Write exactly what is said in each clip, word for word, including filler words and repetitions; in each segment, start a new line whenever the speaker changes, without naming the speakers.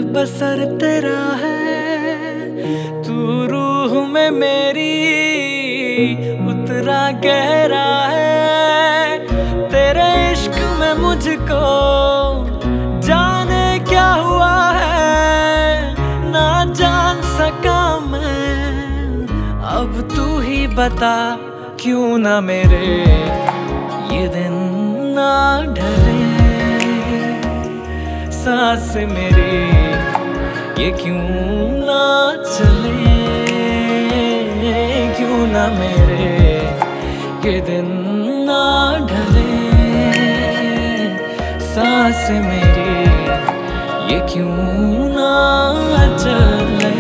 बसर तेरा है, तू रूह में मेरी उतरा गहरा है। तेरे इश्क में मुझको जाने क्या हुआ है, ना जान सका मैं। अब तू ही बता क्यों ना मेरे ये दिन ना ढले, सांस मेरी ये क्यों ना चले, क्यों ना मेरे ये दिन ना ढले, सांस मेरी ये क्यों ना चले।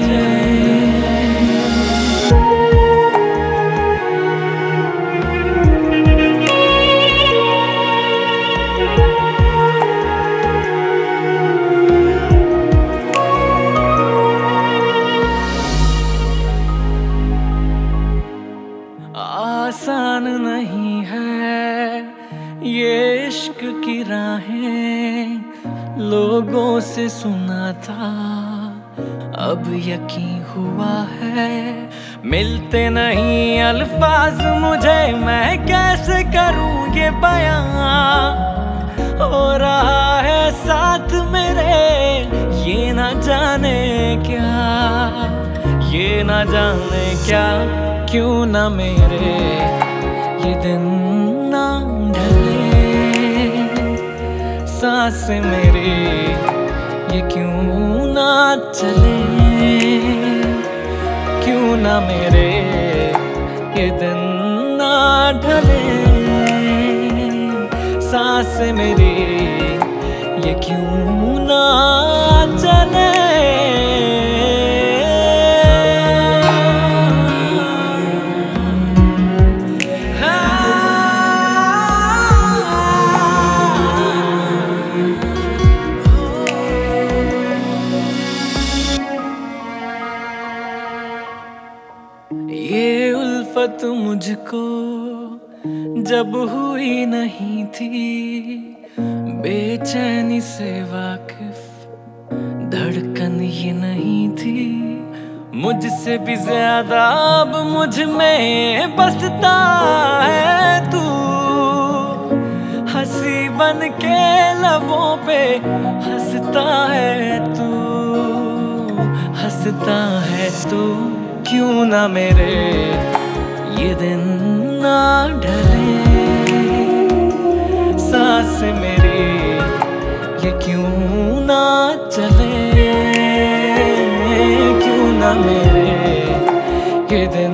आसान नहीं है ये इश्क की राहें, लोगों से सुना था अब यकीन हुआ है। मिलते नहीं अल्फाज मुझे, मैं कैसे करूं ये बयां। हो रहा है साथ मेरे ये ना जाने क्या, ये ना जाने क्या। क्यों ना मेरे ये दिन ना ढले, सांस मेरी ये क्यों ना चले, क्यों ना मेरे ये दिन ना ढले, सांस मेरी ये क्यों ना चले। ये उल्फत मुझको जब हुई नहीं थी, बेचैनी से वाकिफ धड़कन ये नहीं थी। मुझसे भी ज्यादा अब मुझ में बसता है तू, हंसी बन के लबों पे हंसता है तू, हंसता है तू। क्यों ना मेरे ये दिन ना ढले, सांस मेरी ये क्यों ना चले, क्यों ना मेरे ये दिन